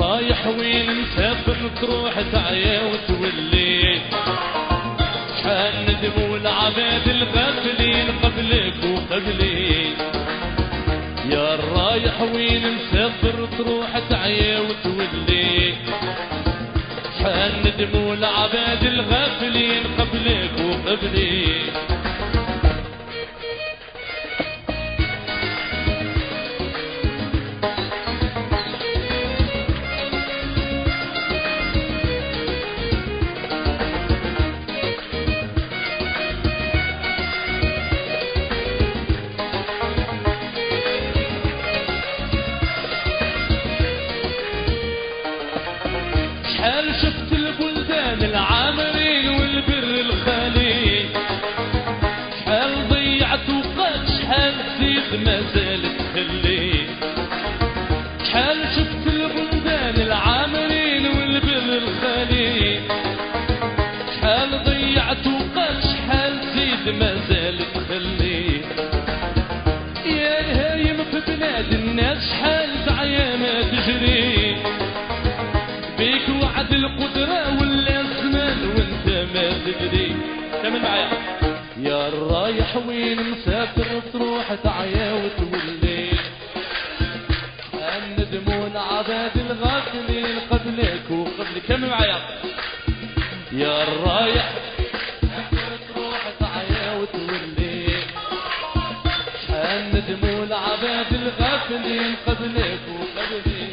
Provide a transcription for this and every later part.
رايح وين مسافر تروح تعيا وتولي شحال ندموا العباد الغافلين قبلك وقبلي يا رايح وين مسافر تروح تعيا وتولي شحال ندموا العباد الغافلين قبلك وقبلي شحال شفت البلدان العامرين والبر الخالي شحال ضيعت وقت شحال زيد ما زالت تخلي شحال شفت البلدان العامرين والبر الخالي شحال ضيعت وقت شحال زيد ما زالت تخلي يا الهايم في بلاد الناس شحال تعيا ما تجري بيك وعد القدرة ولا الزمان وانت ما تدري كمل معايا يا الرايح وين مسافر تروح تعيا وتولي الندموا العباد الغافلين قبلك وقبلي كمل معايا يا الرايح تروح تعيا وتولي الندموا العباد الغافلين قبلك وقبلي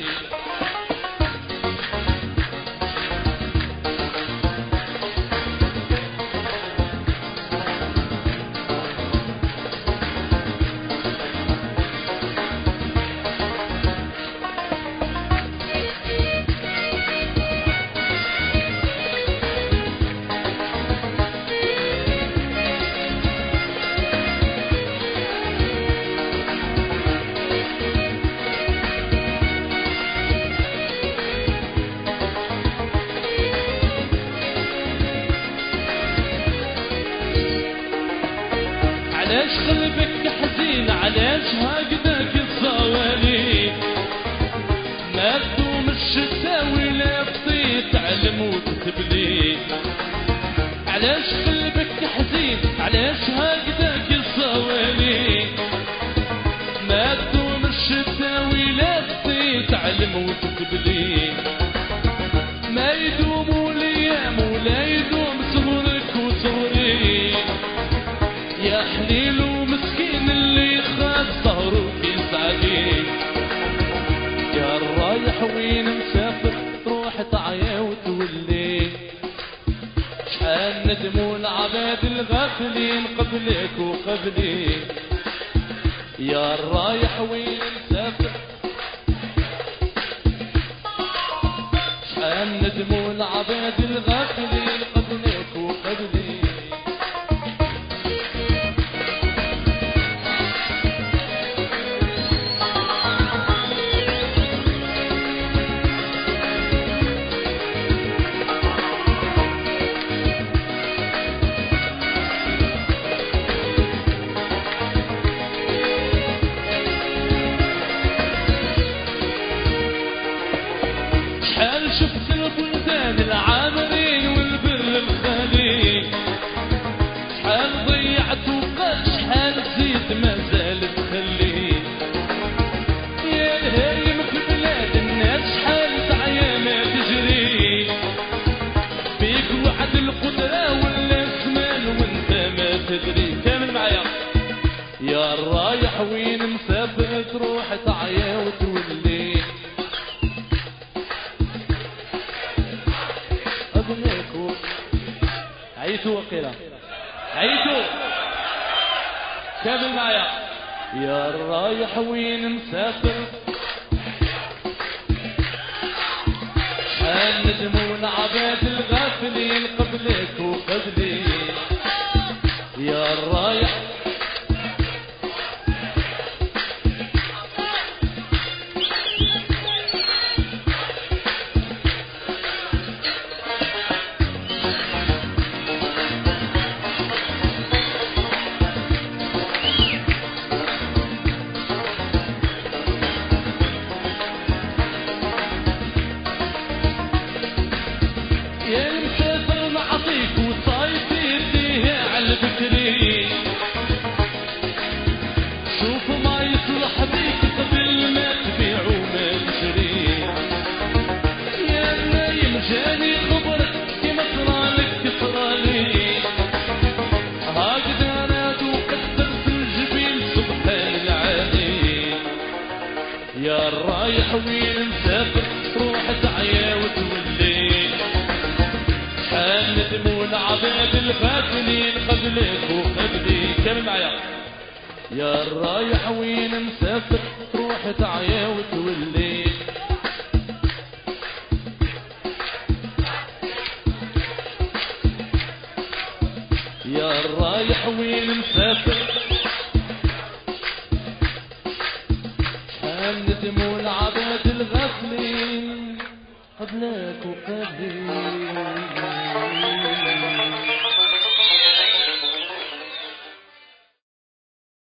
علاش قلبك حزين علاش هكذاك الصوالي ما تدوم الشتاوي لا بطيت تعلم وتتبلي علاش قلبك حزين علاش هكذاك الصوالي ما تدوم الشتاوي لا بطيت تعلم وتتبلي ما يدوم الايام ولا يدوم صغرك وصغري يا حليل ومسكين اللي خاف ظهره يسعدي يا الرايح وين مسافر تروح تعيا وتولي شحال ندموا العباد الغافلين قبلك وقبلي يا الرايح وين مسافر شحال ندموا العباد الغافلين قبلك وقبلي شحال شفت البلدان العامرين والبر الخالي شحال ضيعت وقت شحال زيد ما زالت تخلي يا الهايم في بلاد الناس شحال تعيا ما تجري بيك وعد القدرة ولا الزمان وانت ما تدري كامل معايا يا الرايح وين مسافر تروح تعيا وتولي عيتوا وقيلا عيتوا كمل معايا يا الرايح وين مسافر شحال ندموا العباد الغافلين قبلك وقبلي يا الرايح ندموا العباد الغافلين قبلك وقبلي. كمل معايا. يا الرايح وين مسافر تروح تعيا وتولي. يا الرايح وين مسافر ندموا العباد الغافلين قبلك وقبلي.